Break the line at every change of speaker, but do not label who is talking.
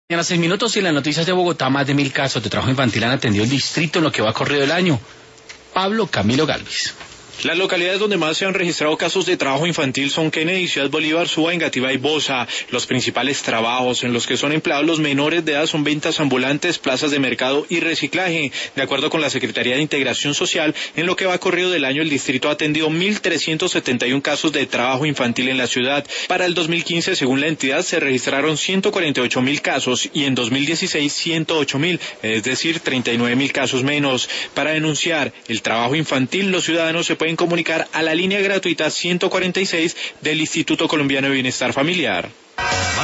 A las 6 minutos y en las noticias de Bogotá, más de 1.000 casos de trabajo infantil han atendido el distrito en lo que va corrido el año. Pablo Camilo Galvis.
Las localidades donde más se han registrado casos de trabajo infantil son Kennedy, Ciudad Bolívar, Suba, Engativá y Bosa. Los principales trabajos en los que son empleados los menores de edad son ventas ambulantes, plazas de mercado y reciclaje. De acuerdo con la Secretaría de Integración Social, en lo que va corrido del año el distrito ha atendido 1.371 casos de trabajo infantil en la ciudad. Para el 2015, según la entidad, se registraron 148.000 casos y en 2016 108.000, es decir, 39.000 casos menos. Para denunciar el trabajo infantil, los ciudadanos se pueden comunicar a la línea gratuita 146 del Instituto Colombiano de Bienestar Familiar.